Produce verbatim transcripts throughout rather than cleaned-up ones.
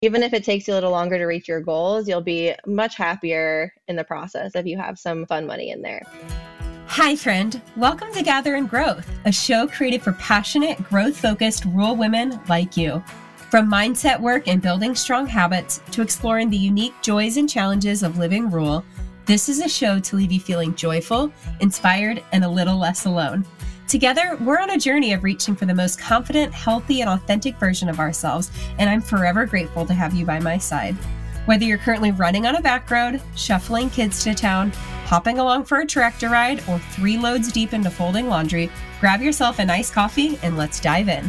Even if it takes you a little longer to reach your goals, you'll be much happier in the process if you have some fun money in there. Hi, friend. Welcome to Gather in Growth, a show created for passionate, growth-focused rural women like you. From mindset work and building strong habits to exploring the unique joys and challenges of living rural, this is a show to leave you feeling joyful, inspired, and a little less alone. Together, we're on a journey of reaching for the most confident, healthy, and authentic version of ourselves, and I'm forever grateful to have you by my side. Whether you're currently running on a back road, shuffling kids to town, hopping along for a tractor ride, or three loads deep into folding laundry, grab yourself a nice coffee and let's dive in.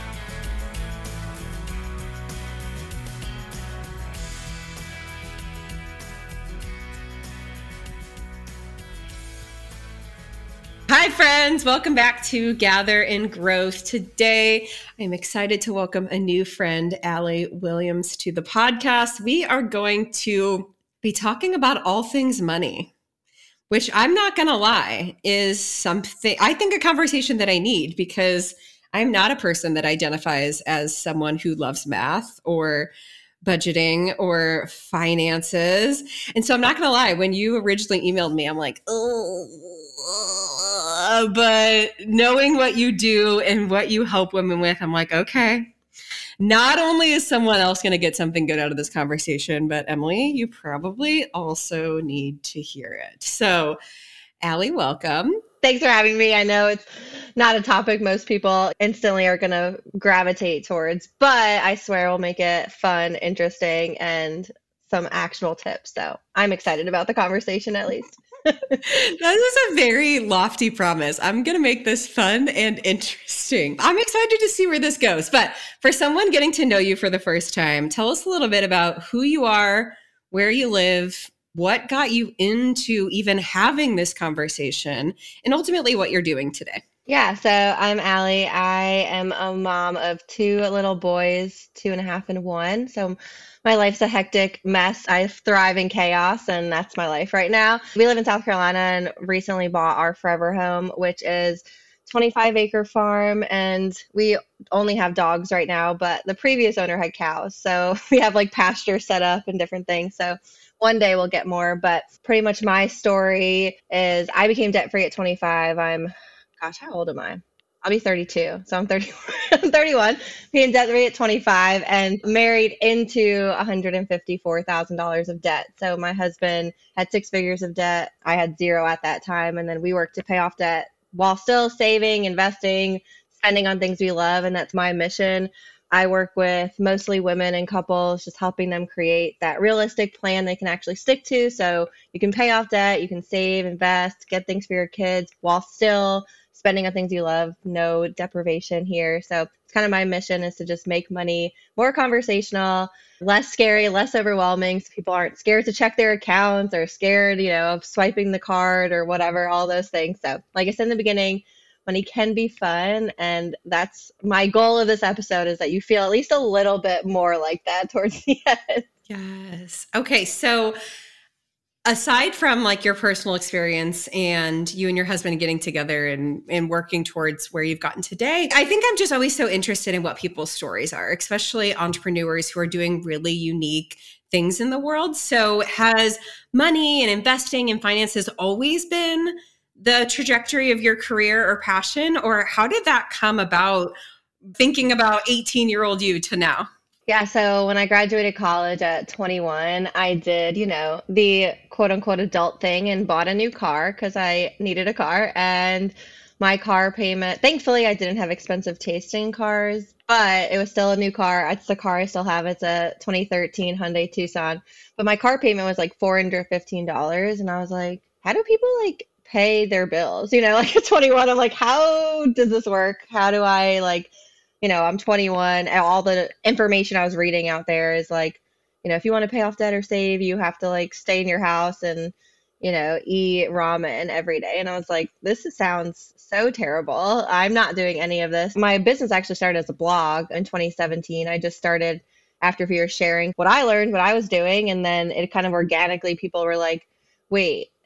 Hi, friends. Welcome back to Gather in Growth. Today, I'm excited to welcome a new friend, Allie Williams, to the podcast. We are going to be talking about all things money, which I'm not going to lie is something, I think a conversation that I need because I'm not a person that identifies as someone who loves math or budgeting or finances. And so I'm not going to lie, when you originally emailed me, I'm like, oh, but knowing what you do and what you help women with, I'm like, okay, not only is someone else going to get something good out of this conversation, but Emily, you probably also need to hear it. So Allie, welcome. Thanks for having me. I know it's not a topic most people instantly are going to gravitate towards, but I swear we'll make it fun, interesting, and some actionable tips. So I'm excited about the conversation at least. That is a very lofty promise. I'm going to make this fun and interesting. I'm excited to see where this goes. But for someone getting to know you for the first time, tell us a little bit about who you are, where you live, what got you into even having this conversation, and ultimately what you're doing today. Yeah, so I'm Allie. I am a mom of two little boys, two and a half and one. So my life's a hectic mess. I thrive in chaos, and that's my life right now. We live in South Carolina and recently bought our forever home, which is twenty-five acre farm, and we only have dogs right now, but the previous owner had cows. So we have like pasture set up and different things. So one day we'll get more, but pretty much my story is I became debt free at twenty-five. I'm, gosh, how old am I? I'll be thirty-two. So I'm thirty, I'm thirty-one, became debt free at twenty-five and married into one hundred fifty-four thousand dollars of debt. So my husband had six figures of debt. I had zero at that time. And then we worked to pay off debt while still saving, investing, spending on things we love. And that's my mission. I work with mostly women and couples, just helping them create that realistic plan they can actually stick to. So you can pay off debt, you can save, invest, get things for your kids while still spending on things you love. No deprivation here. So it's kind of my mission is to just make money more conversational, less scary, less overwhelming. So people aren't scared to check their accounts or scared, you know, of swiping the card or whatever, all those things. So like I said in the beginning, money can be fun. And that's my goal of this episode is that you feel at least a little bit more like that towards the end. Yes. Okay. So aside from like your personal experience and you and your husband getting together and, and working towards where you've gotten today, I think I'm just always so interested in what people's stories are, especially entrepreneurs who are doing really unique things in the world. So has money and investing and finances always been the trajectory of your career or passion, or how did that come about thinking about eighteen year old you to now? Yeah, so when I graduated college at twenty-one, I did, you know, the quote unquote adult thing and bought a new car because I needed a car. And my car payment, thankfully, I didn't have expensive taste in cars, but it was still a new car. It's the car I still have. It's a twenty thirteen Hyundai Tucson. But my car payment was like four hundred fifteen dollars. And I was like, how do people like pay their bills? You know, like at twenty-one, I'm like, how does this work? How do I like, you know, I'm twenty-one and all the information I was reading out there is like, you know, if you want to pay off debt or save, you have to like stay in your house and, you know, eat ramen every day. And I was like, this is- sounds so terrible. I'm not doing any of this. My business actually started as a blog in twenty seventeen. I just started after a few years sharing what I learned, what I was doing. And then it kind of organically, people were like, wait,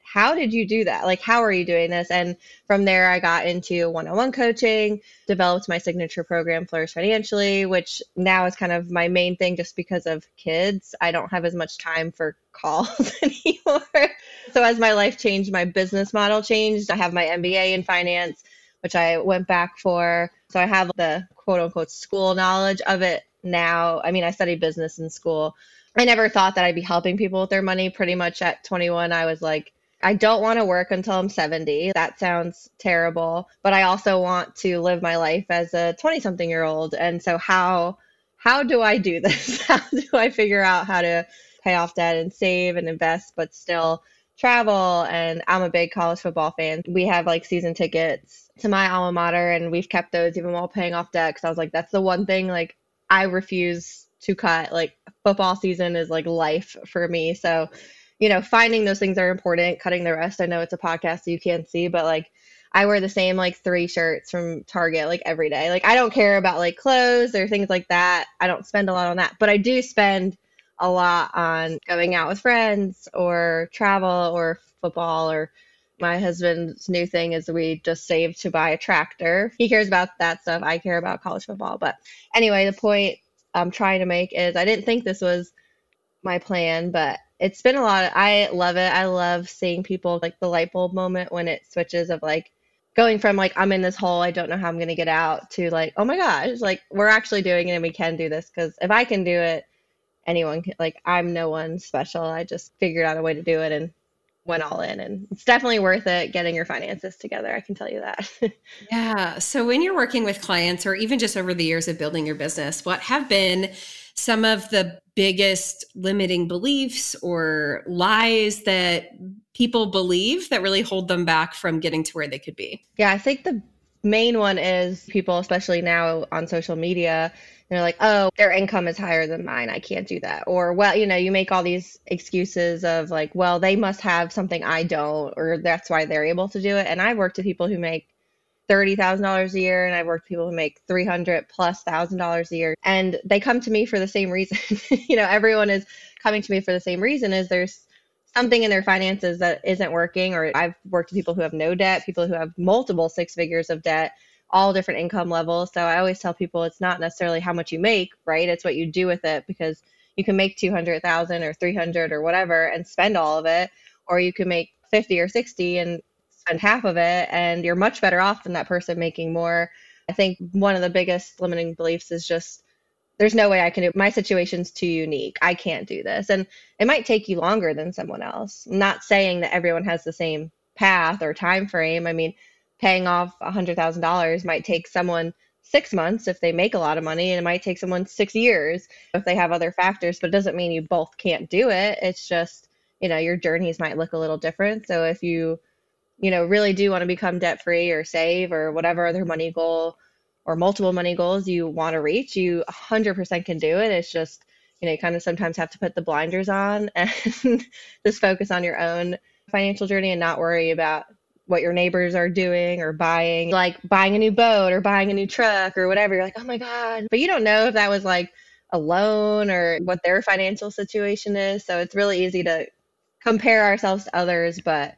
how did you do that? Like, how are you doing this? And from there, I got into one-on-one coaching, developed my signature program, Flourish Financially, which now is kind of my main thing just because of kids. I don't have as much time for calls anymore. So as my life changed, my business model changed. I have my M B A in finance, which I went back for. So I have the quote unquote school knowledge of it now. I mean, I studied business in school. I never thought that I'd be helping people with their money. Pretty much at twenty-one, I was like, I don't want to work until I'm seventy. That sounds terrible, but I also want to live my life as a twenty something year old. And so how, how do I do this? How do I figure out how to pay off debt and save and invest, but still travel? And I'm a big college football fan. We have like season tickets to my alma mater, and we've kept those even while paying off debt. Cause I was like, that's the one thing like I refuse to cut. Like football season is like life for me. So you know, finding those things are important, cutting the rest. I know it's a podcast, so you can't see, but like I wear the same like three shirts from Target like every day. Like I don't care about like clothes or things like that. I don't spend a lot on that, but I do spend a lot on going out with friends or travel or football. Or my husband's new thing is we just saved to buy a tractor. He cares about that stuff. I care about college football. But anyway, the point I'm trying to make is I didn't think this was my plan, but it's been a lot. Of, I love it. I love seeing people like the light bulb moment when it switches of like going from like, I'm in this hole, I don't know how I'm going to get out, to like, oh my gosh, like we're actually doing it and we can do this. Because if I can do it, anyone can. Like I'm no one special. I just figured out a way to do it and went all in. And it's definitely worth it getting your finances together. I can tell you that. Yeah. So when you're working with clients, or even just over the years of building your business, what have been some of the biggest limiting beliefs or lies that people believe that really hold them back from getting to where they could be? Yeah, I think the main one is people, especially now on social media, they're like, oh, their income is higher than mine, I can't do that. Or, well, you know, you make all these excuses of like, well, they must have something I don't, or that's why they're able to do it. And I've worked with people who make thirty thousand dollars a year, and I've worked with people who make three hundred plus thousand dollars a year, and they come to me for the same reason. You know, everyone is coming to me for the same reason, is there's something in their finances that isn't working. Or I've worked with people who have no debt, people who have multiple six figures of debt, all different income levels. So I always tell people it's not necessarily how much you make, right? It's what you do with it, because you can make two hundred thousand or three hundred or whatever and spend all of it, or you can make fifty or sixty and spend half of it, and you're much better off than that person making more. I think one of the biggest limiting beliefs is just, there's no way I can do it. My situation's too unique. I can't do this. And it might take you longer than someone else. I'm not saying that everyone has the same path or time frame. I mean, paying off one hundred thousand dollars might take someone six months if they make a lot of money, and it might take someone six years if they have other factors, but it doesn't mean you both can't do it. It's just, you know, your journeys might look a little different. So if you you know, really do want to become debt free or save or whatever other money goal or multiple money goals you want to reach, you one hundred percent can do it. It's just, you know, you kind of sometimes have to put the blinders on and just focus on your own financial journey and not worry about what your neighbors are doing or buying, like buying a new boat or buying a new truck or whatever. You're like, oh my God. But you don't know if that was like a loan or what their financial situation is. So it's really easy to compare ourselves to others, but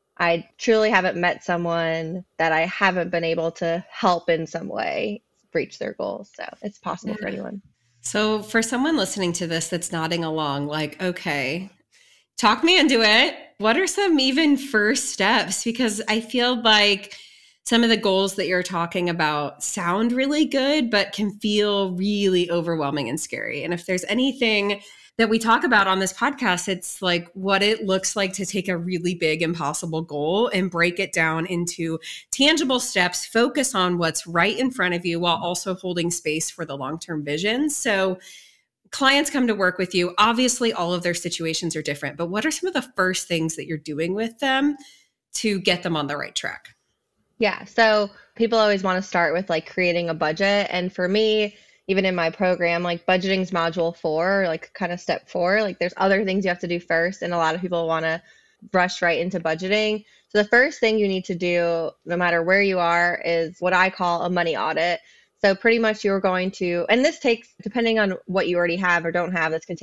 I truly haven't met someone that I haven't been able to help in some way reach their goals. So it's possible yeah. for anyone. So for someone listening to this that's nodding along, like, okay, talk me into it. What are some even first steps? Because I feel like some of the goals that you're talking about sound really good, but can feel really overwhelming and scary. And if there's anything that we talk about on this podcast, it's like what it looks like to take a really big, impossible goal and break it down into tangible steps, focus on what's right in front of you while also holding space for the long-term vision. So clients come to work with you. Obviously, all of their situations are different, but what are some of the first things that you're doing with them to get them on the right track? Yeah. So people always want to start with like creating a budget. And for me, even in my program, like budgeting's module four, like kind of step four, like there's other things you have to do first. And a lot of people want to rush right into budgeting. So the first thing you need to do, no matter where you are, is what I call a money audit. So pretty much you're going to, and this takes, depending on what you already have or don't have, this can take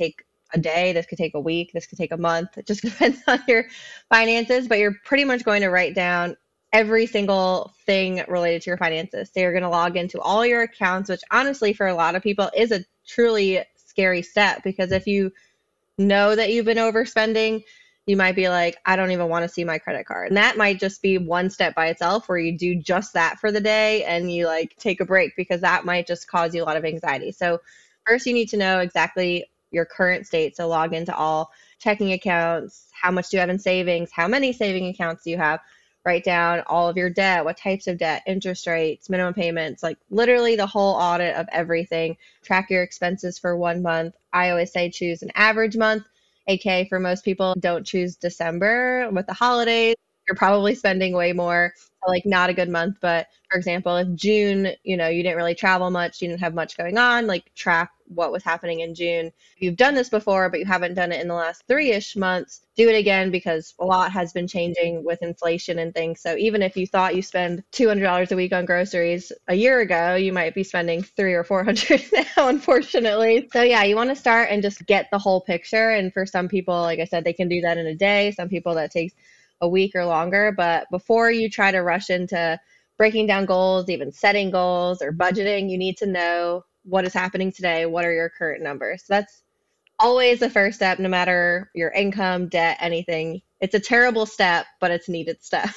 a day. This could take a week. This could take a month. It just depends on your finances, but you're pretty much going to write down every single thing related to your finances. So you're going to log into all your accounts, which honestly, for a lot of people is a truly scary step, because if you know that you've been overspending, you might be like, I don't even want to see my credit card. And that might just be one step by itself where you do just that for the day and you like take a break, because that might just cause you a lot of anxiety. So first you need to know exactly your current state. So log into all checking accounts. How much do you have in savings? How many saving accounts do you have? Write down all of your debt, what types of debt, interest rates, minimum payments, like literally the whole audit of everything. Track your expenses for one month. I always say choose an average month, aka for most people, don't choose December with the holidays. You're probably spending way more, so like not a good month. But for example, if June, you know, you didn't really travel much, you didn't have much going on, like track what was happening in June. If you've done this before, but you haven't done it in the last three-ish months, do it again, because a lot has been changing with inflation and things. So even if you thought you spend two hundred dollars a week on groceries a year ago, you might be spending three or four hundred now, unfortunately. So yeah, you want to start and just get the whole picture. And for some people, like I said, they can do that in a day. Some people that takes a week or longer. But before you try to rush into breaking down goals, even setting goals or budgeting, you need to know what is happening today. What are your current numbers? So that's always the first step, no matter your income, debt, anything. It's a terrible step, but it's needed step.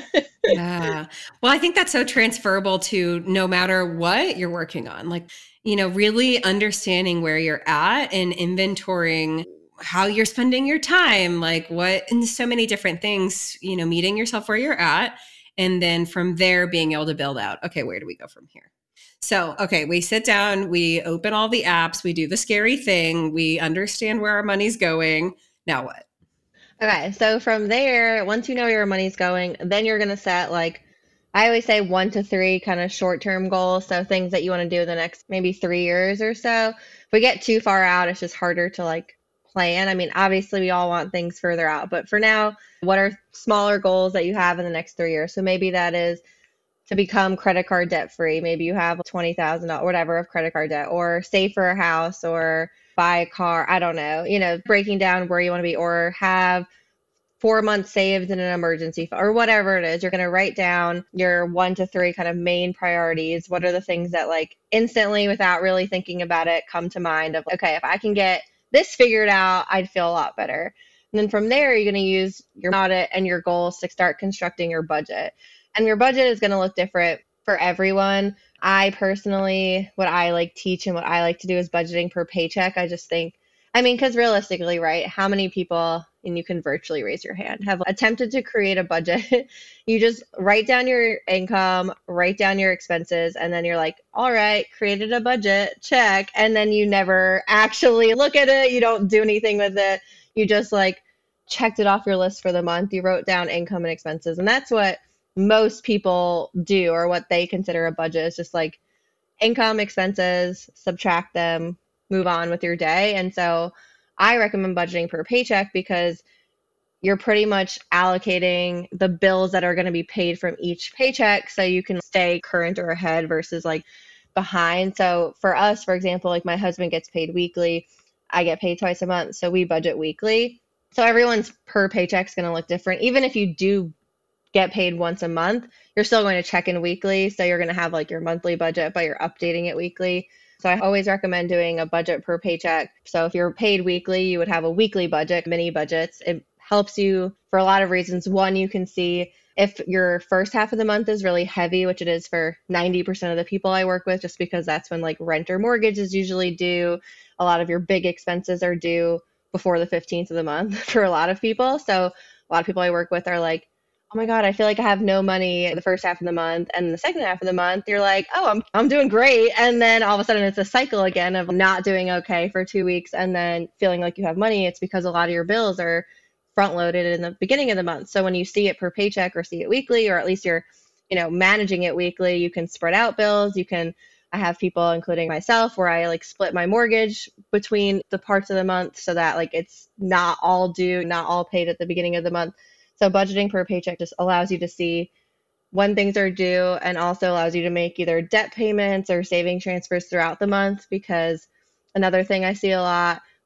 Yeah. Well, I think that's so transferable to no matter what you're working on. Like, you know, really understanding where you're at and inventorying how you're spending your time, like what, and so many different things, you know, meeting yourself where you're at. And then from there, being able to build out, okay, where do we go from here? So, okay, we sit down, we open all the apps, we do the scary thing, we understand where our money's going. Now what? Okay, so from there, once you know where your money's going, then you're going to set, like, I always say one to three kind of short-term goals. So things that you want to do in the next maybe three years or so. If we get too far out, it's just harder to like plan. I mean, obviously we all want things further out, but for now, what are smaller goals that you have in the next three years? So maybe that is to become credit card debt free. Maybe you have twenty thousand dollars, whatever, of credit card debt, or save for a house, or buy a car. I don't know, you know, breaking down where you want to be, or have four months saved in an emergency fund, or whatever it is. You're going to write down your one to three kind of main priorities. What are the things that like instantly, without really thinking about it, come to mind of, okay, if I can get this figured out, I'd feel a lot better. And then from there, you're going to use your audit and your goals to start constructing your budget. And your budget is going to look different for everyone. I personally, what I like teach and what I like to do is budgeting per paycheck. I just think, I mean, because realistically, right, how many people, and you can virtually raise your hand, have attempted to create a budget? You just write down your income, write down your expenses, and then you're like, all right, created a budget, check. And then you never actually look at it. You don't do anything with it. You just like checked it off your list for the month. You wrote down income and expenses. And that's what most people do, or what they consider a budget, is just like income, expenses, subtract them, move on with your day. And so I recommend budgeting per paycheck, because you're pretty much allocating the bills that are going to be paid from each paycheck so you can stay current or ahead versus like behind. So for us, for example, like my husband gets paid weekly, I get paid twice a month, so we budget weekly. So everyone's per paycheck is going to look different. Even if you do get paid once a month, you're still going to check in weekly. So you're going to have like your monthly budget, but you're updating it weekly. So I always recommend doing a budget per paycheck. So if you're paid weekly, you would have a weekly budget, mini budgets. It helps you for a lot of reasons. One, you can see if your first half of the month is really heavy, which it is for ninety percent of the people I work with, just because that's when like rent or mortgage is usually due. A lot of your big expenses are due before the fifteenth of the month for a lot of people. So a lot of people I work with are like, oh my God, I feel like I have no money the first half of the month. And the second half of the month, you're like, oh, I'm I'm doing great. And then all of a sudden it's a cycle again of not doing okay for two weeks and then feeling like you have money. It's because a lot of your bills are front loaded in the beginning of the month. So when you see it per paycheck or see it weekly, or at least you're, you know, managing it weekly, you can spread out bills. You can, I have people, including myself, where I like split my mortgage between the parts of the month so that like it's not all due, not all paid at the beginning of the month. So budgeting per paycheck just allows you to see when things are due, and also allows you to make either debt payments or saving transfers throughout the month. Because another thing I see a lot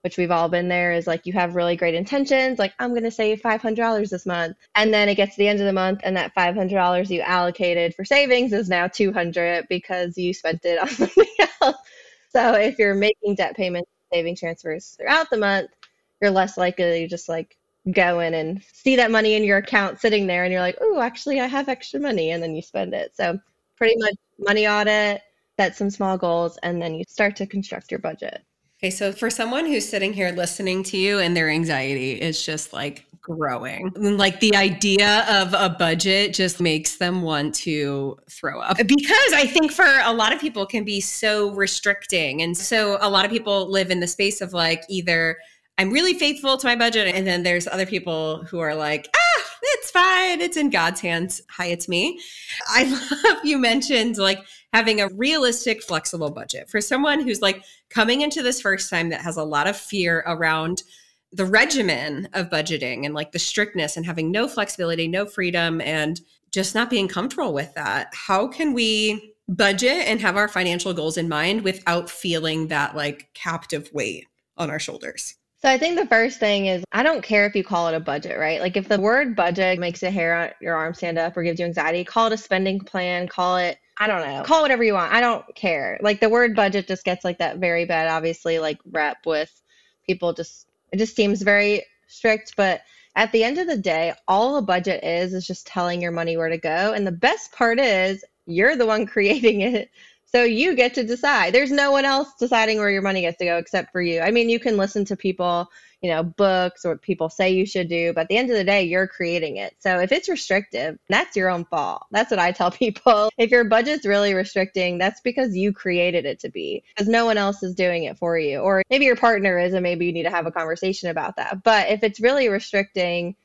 which we've all been there, is like you have really great intentions, like I'm going to save five hundred dollars this month. And then it gets to the end of the month and that five hundred dollars you allocated for savings is now two hundred dollars because you spent it on something else. So if you're making debt payments, saving transfers throughout the month, you're less likely to just like go in and see that money in your account sitting there and you're like, oh, actually I have extra money, and then you spend it. So pretty much money audit, set some small goals, and then you start to construct your budget. Okay, so for someone who's sitting here listening to you and their anxiety is just like growing, like the idea of a budget just makes them want to throw up, because I think for a lot of people can be so restricting. And so a lot of people live in the space of like, either I'm really faithful to my budget, and then there's other people who are like, ah, it's fine, it's in God's hands. Hi, it's me. I love you mentioned like having a realistic, flexible budget for someone who's like coming into this first time that has a lot of fear around the regimen of budgeting and like the strictness and having no flexibility, no freedom, and just not being comfortable with that. How can we budget and have our financial goals in mind without feeling that like captive weight on our shoulders? So I think the first thing is, I don't care if you call it a budget, right? Like if the word budget makes the hair on your arm stand up or gives you anxiety, call it a spending plan, call it, I don't know, call it whatever you want. I don't care. Like the word budget just gets like that very bad, obviously, like rep with people. Just, it just seems very strict. But at the end of the day, all a budget is, is just telling your money where to go. And the best part is you're the one creating it. So you get to decide. There's no one else deciding where your money gets to go except for you. I mean, you can listen to people, you know, books or what people say you should do, but at the end of the day, you're creating it. So if it's restrictive, that's your own fault. That's what I tell people. If your budget's really restricting, that's because you created it to be, because no one else is doing it for you. Or maybe your partner is, and maybe you need to have a conversation about that. But if it's really restricting,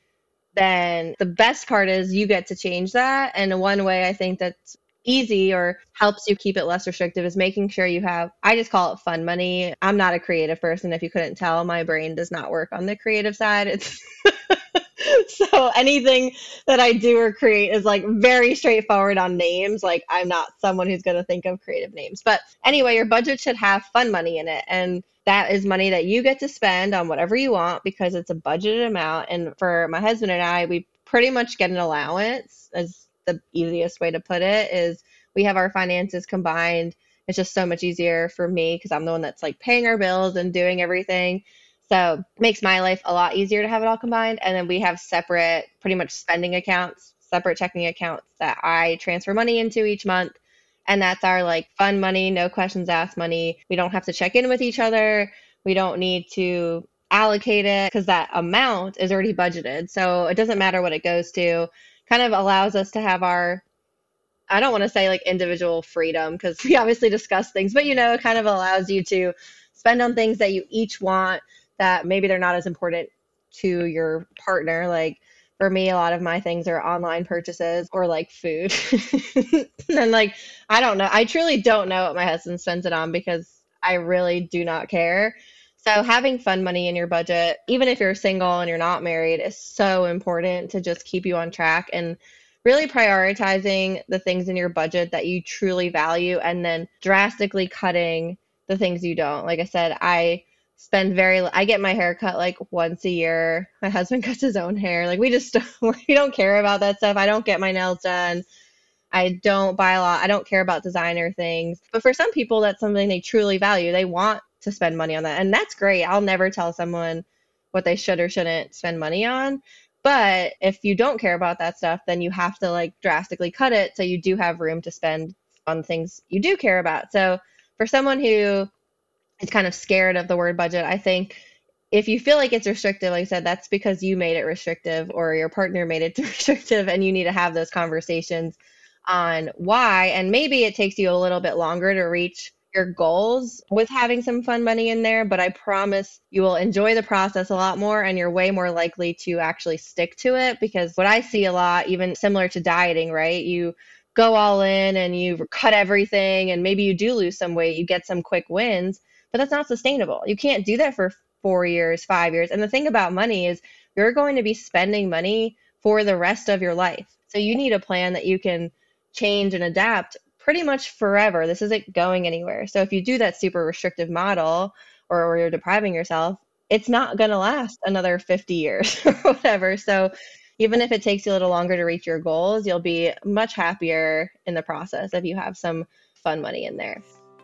then the best part is you get to change that. And one way I think that's easy or helps you keep it less restrictive is making sure you have, I just call it fun money. I'm not a creative person. If you couldn't tell, my brain does not work on the creative side. It's so anything that I do or create is like very straightforward on names. Like I'm not someone who's going to think of creative names. But anyway, your budget should have fun money in it. And that is money that you get to spend on whatever you want because it's a budgeted amount. And for my husband and I, we pretty much get an allowance, as the easiest way to put it is we have our finances combined. It's just so much easier for me because I'm the one that's like paying our bills and doing everything. So it makes my life a lot easier to have it all combined. And then we have separate, pretty much spending accounts, separate checking accounts that I transfer money into each month. And that's our like fun money, no questions asked money. We don't have to check in with each other. We don't need to allocate it because that amount is already budgeted. So it doesn't matter what it goes to. Kind of allows us to have our, I don't want to say like individual freedom because we obviously discuss things, but you know, it kind of allows you to spend on things that you each want that maybe they're not as important to your partner. Like for me, a lot of my things are online purchases or like food. And like, I don't know. I truly don't know what my husband spends it on because I really do not care. So having fun money in your budget, even if you're single and you're not married, is so important to just keep you on track and really prioritizing the things in your budget that you truly value and then drastically cutting the things you don't. Like I said, I spend very, I get my hair cut like once a year. My husband cuts his own hair. Like we just, we don't care about that stuff. I don't get my nails done. I don't buy a lot. I don't care about designer things. But for some people, that's something they truly value. They want to spend money on that. And that's great. I'll never tell someone what they should or shouldn't spend money on. But if you don't care about that stuff, then you have to like drastically cut it so you do have room to spend on things you do care about. So for someone who is kind of scared of the word budget, I think if you feel like it's restrictive, like I said, that's because you made it restrictive or your partner made it restrictive, and you need to have those conversations on why. And maybe it takes you a little bit longer to reach your goals with having some fun money in there, but I promise you will enjoy the process a lot more and you're way more likely to actually stick to it. Because what I see a lot, even similar to dieting, right? You go all in and you cut everything and maybe you do lose some weight, you get some quick wins, but that's not sustainable. You can't do that for four years, five years. And the thing about money is you're going to be spending money for the rest of your life. So you need a plan that you can change and adapt pretty much forever. This isn't going anywhere. So if you do that super restrictive model or, or you're depriving yourself, it's not going to last another fifty years or whatever. So even if it takes you a little longer to reach your goals, you'll be much happier in the process if you have some fun money in there.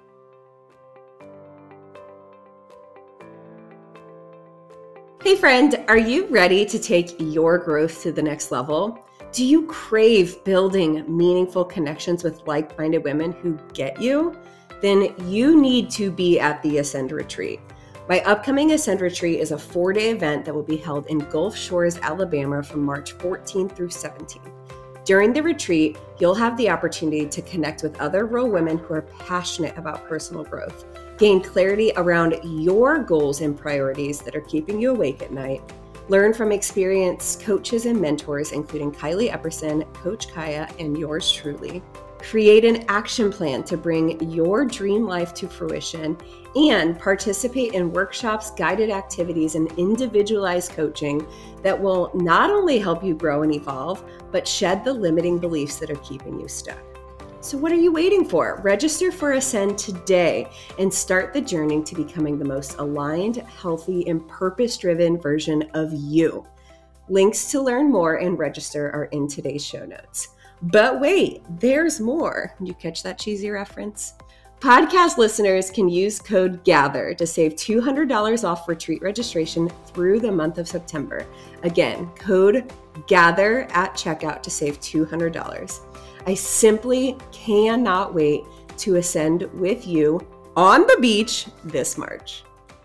Hey friend, are you ready to take your growth to the next level? Do you crave building meaningful connections with like-minded women who get you? Then you need to be at the Ascend Retreat. My upcoming Ascend Retreat is a four-day event that will be held in Gulf Shores, Alabama from March fourteenth through seventeenth. During the retreat, you'll have the opportunity to connect with other real women who are passionate about personal growth, gain clarity around your goals and priorities that are keeping you awake at night, learn from experienced coaches and mentors, including Kylie Epperson, Coach Kaya, and yours truly, create an action plan to bring your dream life to fruition, and participate in workshops, guided activities, and individualized coaching that will not only help you grow and evolve, but shed the limiting beliefs that are keeping you stuck. So what are you waiting for? Register for Ascend today and start the journey to becoming the most aligned, healthy, and purpose-driven version of you. Links to learn more and register are in today's show notes. But wait, there's more. You catch that cheesy reference? Podcast listeners can use code GATHER to save two hundred dollars off retreat registration through the month of September. Again, code GATHER at checkout to save two hundred dollars. I simply cannot wait to ascend with you on the beach this March.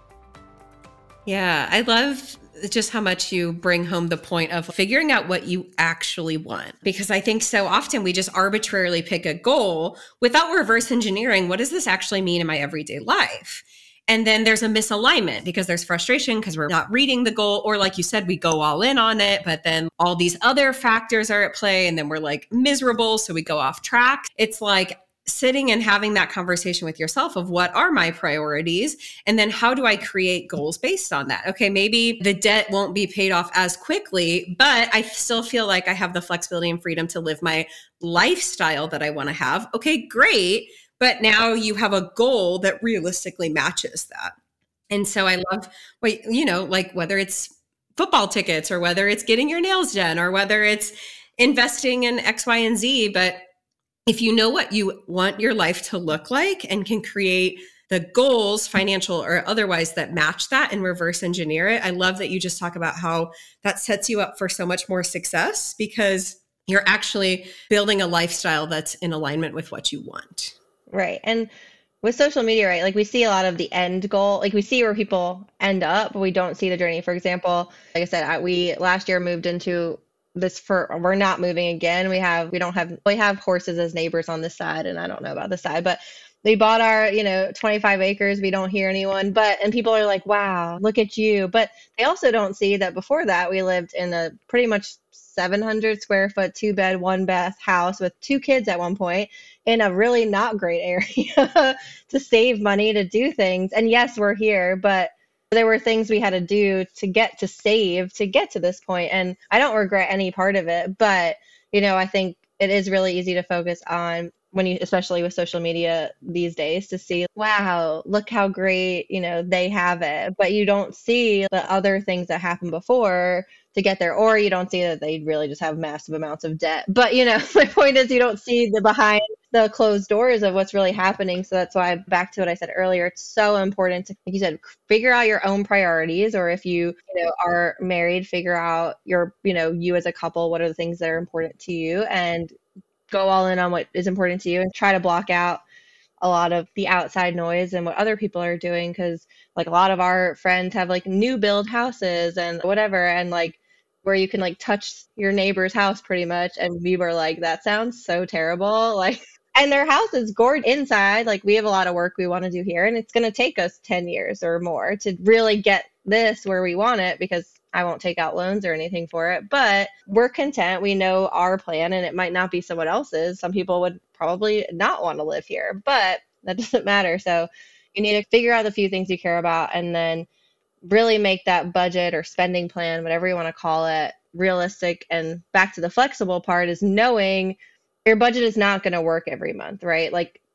Yeah, I love just how much you bring home the point of figuring out what you actually want. Because I think so often we just arbitrarily pick a goal without reverse engineering. What does this actually mean in my everyday life? And then there's a misalignment because there's frustration because we're not reading the goal. Or like you said, we go all in on it, but then all these other factors are at play and then we're like miserable. So we go off track. It's like sitting and having that conversation with yourself of what are my priorities? And then how do I create goals based on that? Okay, maybe the debt won't be paid off as quickly, but I still feel like I have the flexibility and freedom to live my lifestyle that I want to have. Okay, great. But now you have a goal that realistically matches that. And so I love, wait, you know, like whether it's football tickets or whether it's getting your nails done or whether it's investing in X, Y, and Z, but if you know what you want your life to look like and can create the goals, financial or otherwise, that match that and reverse engineer it, I love that you just talk about how that sets you up for so much more success because you're actually building a lifestyle that's in alignment with what you want. Right. And with social media, right, like we see a lot of the end goal, like we see where people end up, but we don't see the journey. For example, like I said, I, we last year moved into this for, we're not moving again. We have, we don't have, we have horses as neighbors on this side. And I don't know about this side, but we bought our, you know, twenty-five acres. We don't hear anyone, but, and people are like, wow, look at you. But they also don't see that before that we lived in a pretty much seven hundred square foot, two bed, one bath house with two kids at one point in a really not great area to save money to do things. And yes, we're here, but there were things we had to do to get to save to get to this point. And I don't regret any part of it. But, you know, I think it is really easy to focus on when you, especially with social media these days, to see, wow, look how great, you know, they have it. But you don't see the other things that happened before to get there, or you don't see that they really just have massive amounts of debt. But, you know, my point is you don't see the behind the closed doors of what's really happening. So that's why, back to what I said earlier, it's so important to, like you said, figure out your own priorities. Or if you, you know, are married, figure out your, you know, you as a couple, what are the things that are important to you, and go all in on what is important to you and try to block out a lot of the outside noise and what other people are doing. Cause like a lot of our friends have like new build houses and whatever. And like, where you can like touch your neighbor's house pretty much. And we were like, that sounds so terrible. Like, and their house is gorgeous inside. Like we have a lot of work we want to do here, and it's going to take us ten years or more to really get this where we want it, because I won't take out loans or anything for it, but we're content. We know our plan, and it might not be someone else's. Some people would probably not want to live here, but that doesn't matter. So you need to figure out the few things you care about, and then really make that budget or spending plan, whatever you want to call it, realistic. And back to the flexible part is knowing your budget is not going to work every month, right? Like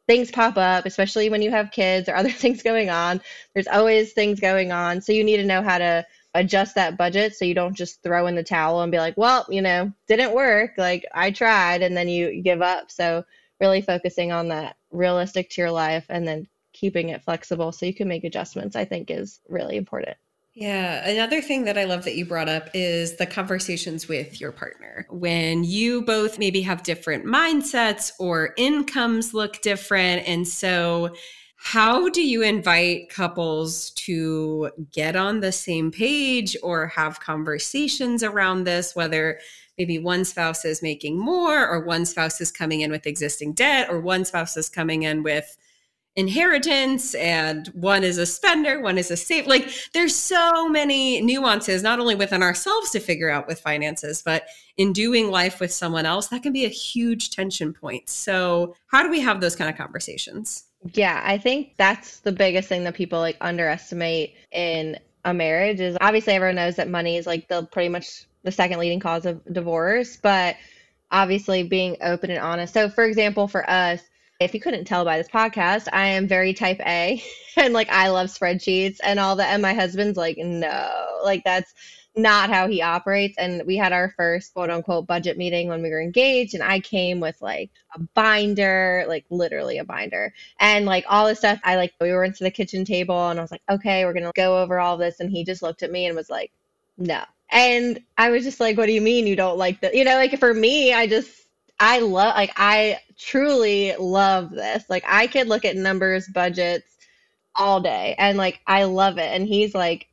things pop up, especially when you have kids or other things going on. There's always things going on. So you need to know how to adjust that budget so you don't just throw in the towel and be like, well, you know, didn't work. Like I tried, and then you give up. So really focusing on that realistic to your life and then keeping it flexible so you can make adjustments, I think is really important. Yeah. Another thing that I love that you brought up is the conversations with your partner. When you both maybe have different mindsets or incomes look different. And so how do you invite couples to get on the same page or have conversations around this, whether maybe one spouse is making more or one spouse is coming in with existing debt or one spouse is coming in with inheritance and one is a spender, one is a save. Like there's so many nuances, not only within ourselves to figure out with finances, but in doing life with someone else, that can be a huge tension point. So how do we have those kind of conversations? Yeah, I think that's the biggest thing that people like underestimate in a marriage is obviously everyone knows that money is like the pretty much the second leading cause of divorce, but obviously being open and honest. So for example, for us, if you couldn't tell by this podcast, I am very type A and like I love spreadsheets and all that. And my husband's like, no, like that's not how he operates. And we had our first quote unquote budget meeting when we were engaged. And I came with like a binder, like literally a binder and like all this stuff. I like, we were into the kitchen table and I was like, okay, we're going to go over all this. And he just looked at me and was like, no. And I was just like, what do you mean you don't like that? You know, like for me, I just, I love, like, I truly love this. Like, I could look at numbers, budgets all day, and like, I love it. And he's like,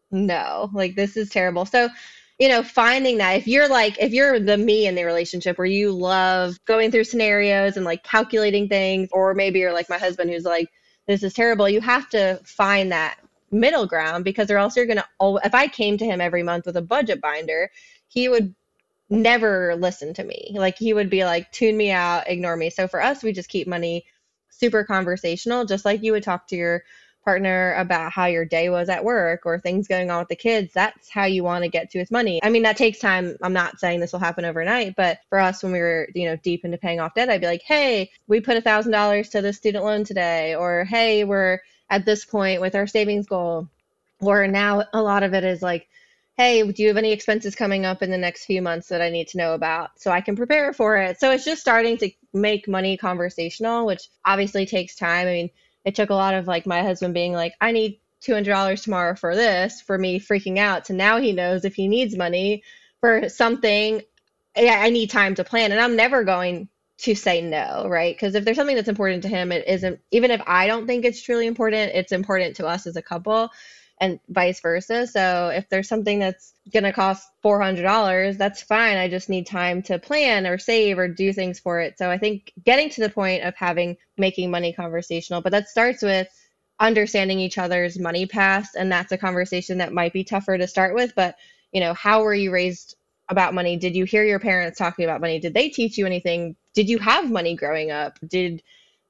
no, like, this is terrible. So, you know, finding that if you're like, if you're the me in the relationship where you love going through scenarios and like calculating things, or maybe you're like my husband who's like, this is terrible, you have to find that middle ground because or else you're going to, if I came to him every month with a budget binder, he would never listen to me. Like he would be like, tune me out, ignore me. So for us, we just keep money super conversational, just like you would talk to your partner about how your day was at work or things going on with the kids. That's how you want to get to his money. I mean, that takes time. I'm not saying this will happen overnight, but for us, when we were, you know, deep into paying off debt, I'd be like, hey, we put a thousand dollars to the student loan today, or hey, we're at this point with our savings goal. Or now a lot of it is like, hey, do you have any expenses coming up in the next few months that I need to know about so I can prepare for it? So it's just starting to make money conversational, which obviously takes time. I mean, it took a lot of like my husband being like, I need two hundred dollars tomorrow for this, for me freaking out. So now he knows if he needs money for something, yeah, I need time to plan. And I'm never going to say no, right? Because if there's something that's important to him, it isn't, even if I don't think it's truly important, it's important to us as a couple. And vice versa. So if there's something that's going to cost four hundred dollars, that's fine. I just need time to plan or save or do things for it. So I think getting to the point of having making money conversational, but that starts with understanding each other's money past. And that's a conversation that might be tougher to start with. But, you know, how were you raised about money? Did you hear your parents talking about money? Did they teach you anything? Did you have money growing up? Did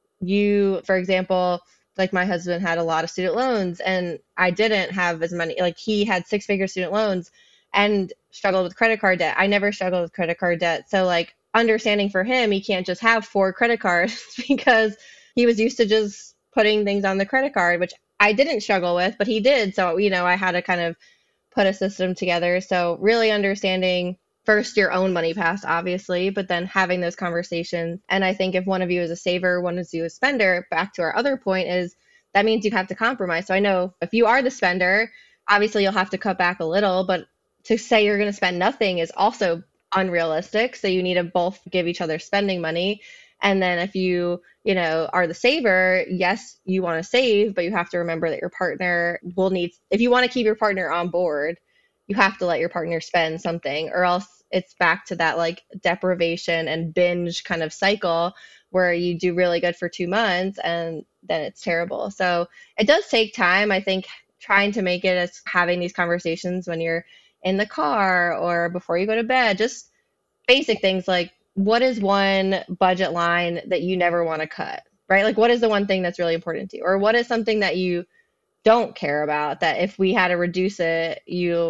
you, for example, like my husband had a lot of student loans and I didn't have as many, like he had six figure student loans and struggled with credit card debt. I never struggled with credit card debt. So like understanding for him, he can't just have four credit cards because he was used to just putting things on the credit card, which I didn't struggle with, but he did. So, you know, I had to kind of put a system together. So really understanding first your own money past, obviously, but then having those conversations. And I think if one of you is a saver, one of you is a spender, back to our other point is that means you have to compromise. So I know if you are the spender, obviously you'll have to cut back a little, but to say you're going to spend nothing is also unrealistic. So you need to both give each other spending money. And then if you, you know, are the saver, yes, you want to save, but you have to remember that your partner will need, if you want to keep your partner on board, you have to let your partner spend something, or else it's back to that like deprivation and binge kind of cycle where you do really good for two months and then it's terrible. So it does take time. I think trying to make it as having these conversations when you're in the car or before you go to bed, just basic things like, what is one budget line that you never want to cut, right? Like, what is the one thing that's really important to you? Or what is something that you don't care about that if we had to reduce it, you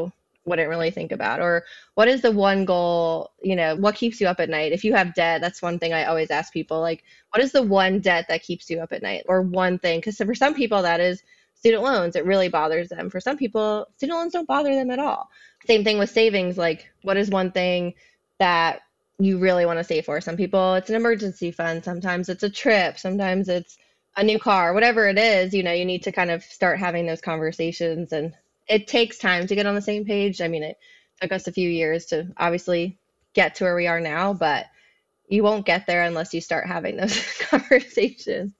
wouldn't really think about? Or what is the one goal, you know, what keeps you up at night? If you have debt, that's one thing I always ask people, like, what is the one debt that keeps you up at night? Or one thing, because for some people that is student loans. It really bothers them. For some people, student loans don't bother them at all. Same thing with savings. Like, what is one thing that you really want to save for? Some people, it's an emergency fund. Sometimes it's a trip. Sometimes it's a new car, whatever it is, you know, you need to kind of start having those conversations, and it takes time to get on the same page. I mean, it took us a few years to obviously get to where we are now, but you won't get there unless you start having those conversations.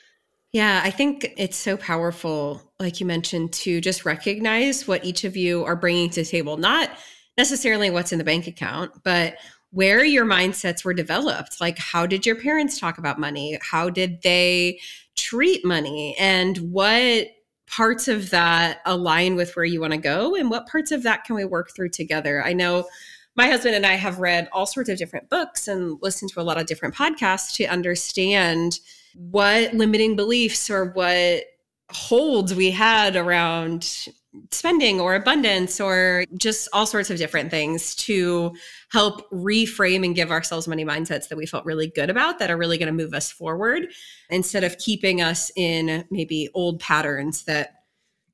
Yeah, I think it's so powerful, like you mentioned, to just recognize what each of you are bringing to the table, not necessarily what's in the bank account, but where your mindsets were developed. Like, how did your parents talk about money? How did they treat money? And what parts of that align with where you want to go? And what parts of that can we work through together? I know my husband and I have read all sorts of different books and listened to a lot of different podcasts to understand what limiting beliefs or what holds we had around spending or abundance or just all sorts of different things to help reframe and give ourselves money mindsets that we felt really good about, that are really going to move us forward, instead of keeping us in maybe old patterns that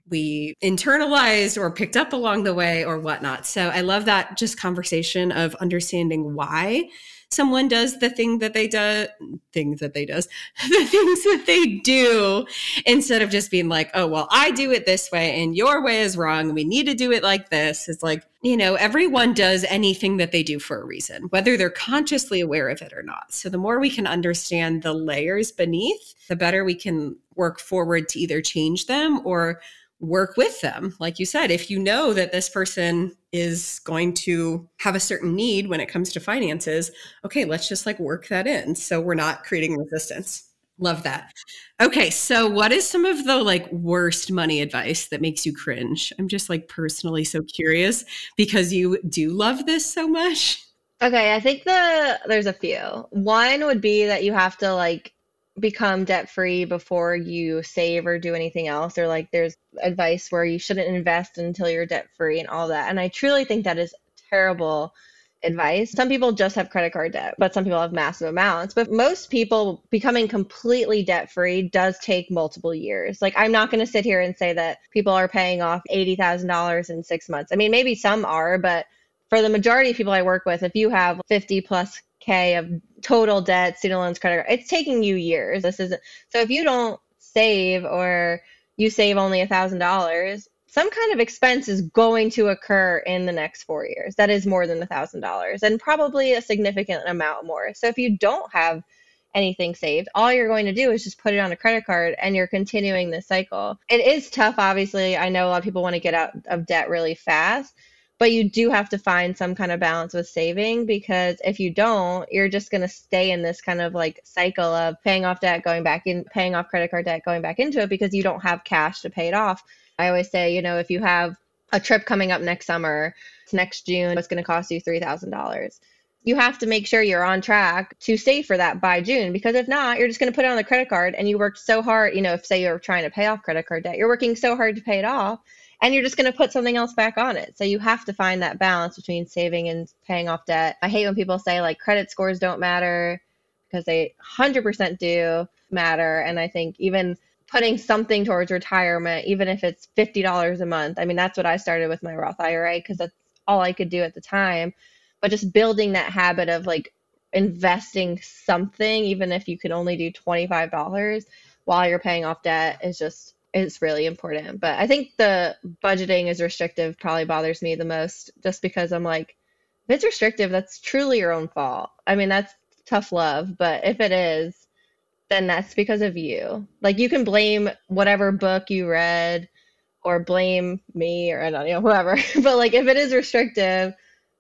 we internalized or picked up along the way or whatnot. So I love that just conversation of understanding why someone does the thing that they do, things that they does, the things that they do, instead of just being like, oh, well, I do it this way and your way is wrong. We need to do it like this. It's like, you know, everyone does anything that they do for a reason, whether they're consciously aware of it or not. So the more we can understand the layers beneath, the better we can work forward to either change them or work with them. Like you said, if you know that this person is going to have a certain need when it comes to finances, okay, let's just like work that in so we're not creating resistance. Love that. Okay, so what is some of the like worst money advice that makes you cringe? I'm just like personally so curious because you do love this so much. Okay, I think the there's a few. One would be that you have to like become debt free before you save or do anything else, or like there's advice where you shouldn't invest until you're debt free and all that. And I truly think that is terrible advice. Some people just have credit card debt, but some people have massive amounts. But most people becoming completely debt free does take multiple years. Like, I'm not going to sit here and say that people are paying off eighty thousand dollars in six months. I mean, maybe some are, but for the majority of people I work with, if you have fifty plus K of total debt, student loans, credit card, it's taking you years. This isn't, so if you don't save, or you save only a thousand dollars, some kind of expense is going to occur in the next four years. That is more than a thousand dollars, and probably a significant amount more. So if you don't have anything saved, all you're going to do is just put it on a credit card, and you're continuing this cycle. It is tough, obviously. I know a lot of people want to get out of debt really fast, but you do have to find some kind of balance with saving, because if you don't, you're just going to stay in this kind of like cycle of paying off debt, going back in, paying off credit card debt, going back into it, because you don't have cash to pay it off. I always say, you know, if you have a trip coming up next summer, it's next June, it's going to cost you three thousand dollars. You have to make sure you're on track to save for that by June, because if not, you're just going to put it on the credit card, and you worked so hard. You know, if say you're trying to pay off credit card debt, you're working so hard to pay it off, and you're just going to put something else back on it. So you have to find that balance between saving and paying off debt. I hate when people say like credit scores don't matter, because they one hundred percent do matter. And I think even putting something towards retirement, even if it's fifty dollars a month, I mean, that's what I started with my Roth I R A, because that's all I could do at the time. But just building that habit of like investing something, even if you can only do twenty-five dollars while you're paying off debt, is just, it's really important. But I think the budgeting is restrictive probably bothers me the most, just because I'm like, if it's restrictive, that's truly your own fault. I mean, that's tough love, but if it is, then that's because of you. Like, you can blame whatever book you read, or blame me, or I don't know, whoever. But like, if it is restrictive,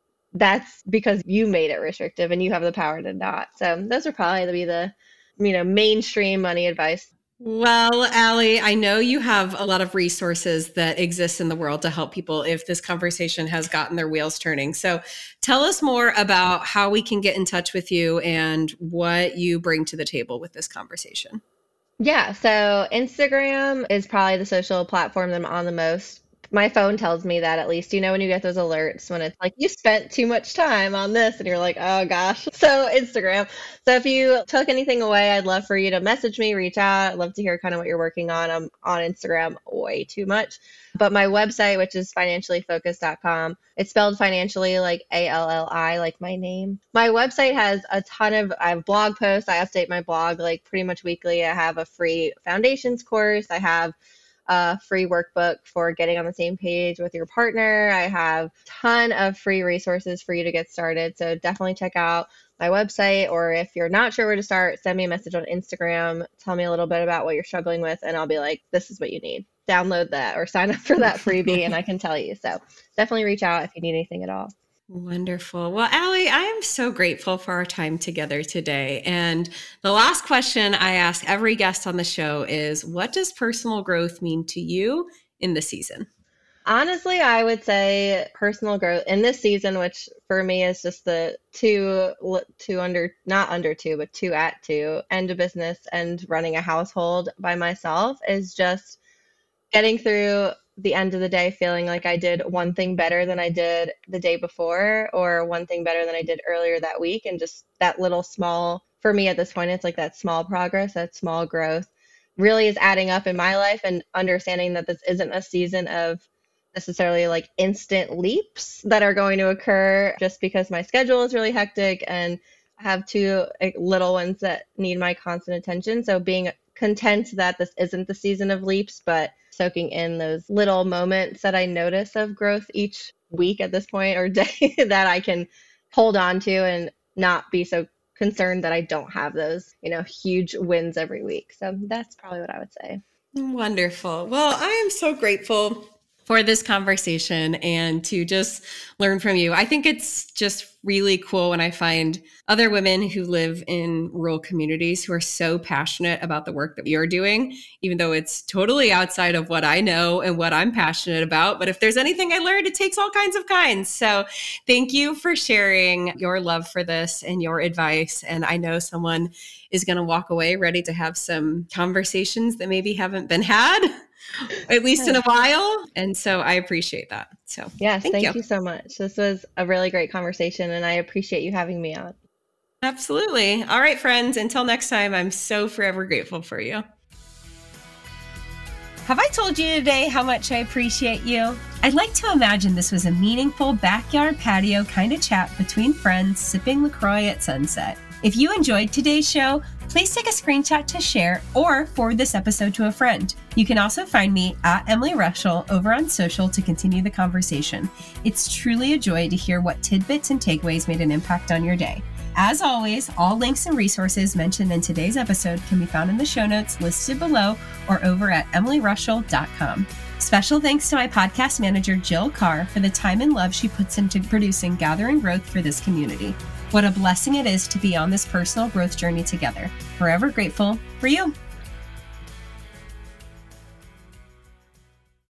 that's because you made it restrictive, and you have the power to not. So those are probably be the, you know, mainstream money advice. Well, Allie, I know you have a lot of resources that exist in the world to help people if this conversation has gotten their wheels turning. So tell us more about how we can get in touch with you and what you bring to the table with this conversation. Yeah, so Instagram is probably the social platform that I'm on the most. My phone tells me that at least, you know, when you get those alerts when it's like, you spent too much time on this and you're like, oh gosh. So Instagram. So if you took anything away, I'd love for you to message me, reach out. I'd love to hear kind of what you're working on. I'm on Instagram way too much. But my website, which is financially focused dot com, it's spelled financially like A L L I, like my name. My website has a ton of, I have blog posts. I update my blog like pretty much weekly. I have a free foundations course. I have a free workbook for getting on the same page with your partner. I have a ton of free resources for you to get started. So definitely check out my website, or if you're not sure where to start, send me a message on Instagram. Tell me a little bit about what you're struggling with, and I'll be like, this is what you need. Download that or sign up for that freebie, and I can tell you. So definitely reach out if you need anything at all. Wonderful. Well, Allie, I am so grateful for our time together today. And the last question I ask every guest on the show is, what does personal growth mean to you in the season? Honestly, I would say personal growth in this season, which for me is just the two, two under, not under two, but two at two, end of business and running a household by myself, is just getting through the end of the day feeling like I did one thing better than I did the day before, or one thing better than I did earlier that week. And just that little small, for me at this point, it's like that small progress, that small growth really is adding up in my life, and understanding that this isn't a season of necessarily like instant leaps that are going to occur just because my schedule is really hectic and I have two little ones that need my constant attention. So being content that this isn't the season of leaps, but soaking in those little moments that I notice of growth each week at this point, or day, that I can hold on to and not be so concerned that I don't have those, you know, huge wins every week. So that's probably what I would say. Wonderful. Well, I am so grateful for this conversation and to just learn from you. I think it's just really cool when I find other women who live in rural communities who are so passionate about the work that you're doing, even though it's totally outside of what I know and what I'm passionate about. But if there's anything I learned, it takes all kinds of kinds. So thank you for sharing your love for this and your advice. And I know someone is going to walk away ready to have some conversations that maybe haven't been had, at least in a while. And so I appreciate that. So yes, thank, thank you. you so much. This was a really great conversation, and I appreciate you having me on. Absolutely. All right, friends, until next time, I'm so forever grateful for you. Have I told you today how much I appreciate you? I'd like to imagine this was a meaningful backyard patio kind of chat between friends sipping LaCroix at sunset. If you enjoyed today's show, please take a screenshot to share or forward this episode to a friend. You can also find me at Emily Rushell over on social to continue the conversation. It's truly a joy to hear what tidbits and takeaways made an impact on your day. As always, all links and resources mentioned in today's episode can be found in the show notes listed below or over at emily rushell dot com. Special thanks to my podcast manager, Jill Carr, for the time and love she puts into producing Gather and Growth for this community. What a blessing it is to be on this personal growth journey together. Forever grateful for you.